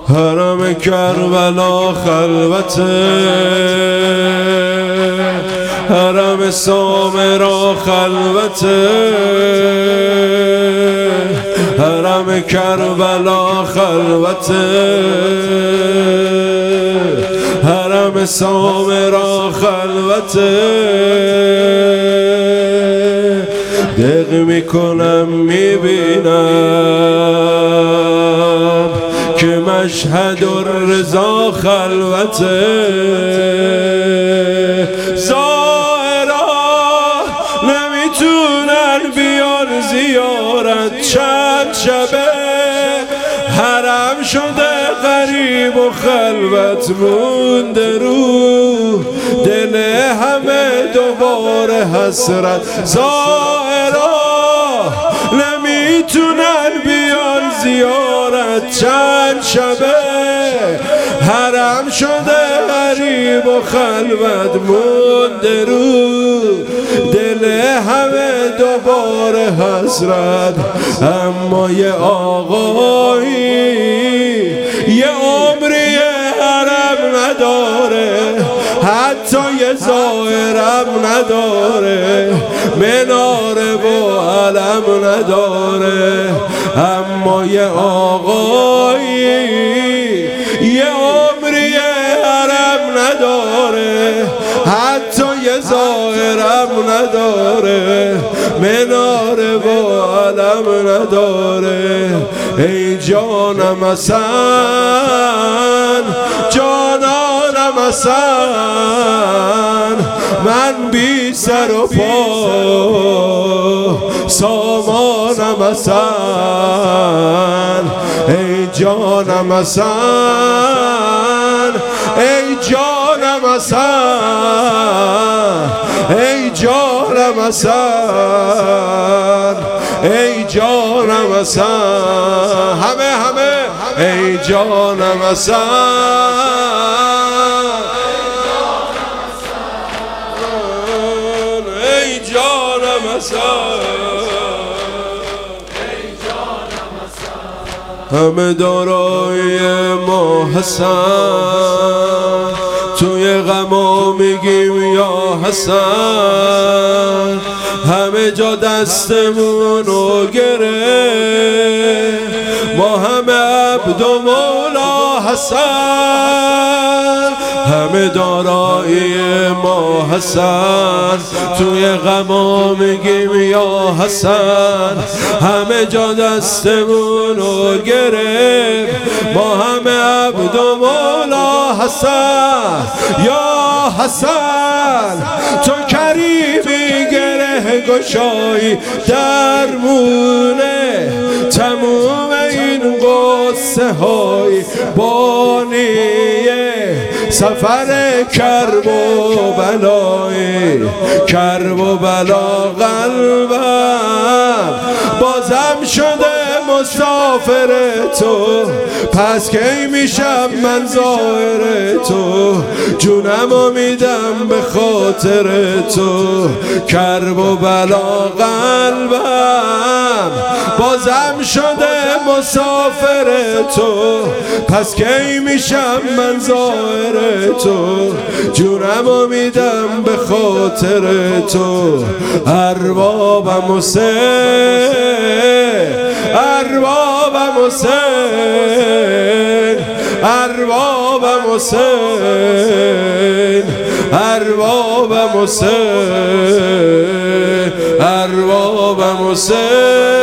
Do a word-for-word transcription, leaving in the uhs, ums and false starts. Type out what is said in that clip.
حرم کربلا خلوته، حرم سامرا خلوته، حرم کربلا خلوته، حرم سامرا خلوته. دق میکنم میبینم که مشهد الرضا خلوته. زائرا نمیتونن بیان زیارت، چند شبه حرم شده غریب و خلوت مونده رو دل همه دوباره حسرت. زائرا نمیتونن بیان زیارت، چند شبه حرم شده غریب و خلوت مونده رو دل همه دوباره حسرت. اما یه آقایی یه عمری حرم نداره، حتی یه زائرم نداره، مناره و علم نداره. اما یه آقایی یه عمری حرم نداره، حتی یه زائرم نداره، مناره و علم نداره. ای جانم حسن، جانانم حسن، من بی سر و پا سامانم حسن. ای جانم حسن، ای جانم حسن، ای جانم حسن، ای جانم حسن. همه همه ای جانم حسن، ای جانم حسن، همه دارای ما حسن، توی غما میگیم یا حسن. همه جا دستمونو گره، ما همه عبد و مولا حسن. همه دارایی ما حسن، توی غما میگیم یا حسن. همه جا دستمونو گره، ما همه عبد و مولا حسن. یا حسن تو کریمی گره گشایی درمونه تموم این قصه های بانیه سفر کرب و بلای کرب و بلا. قلبم بازم شده مسافر تو، پس کی میشم من زائر تو، جونمو میدم به خاطر تو. کرب و بلا قلبم بازم شده مسافر تو، پس کی میشم من زائر تو، جونمو میدم به خاطر تو. اربابم حسین، اربابم حسین، اربابم حسین، اربابم حسین، اربابم حسین.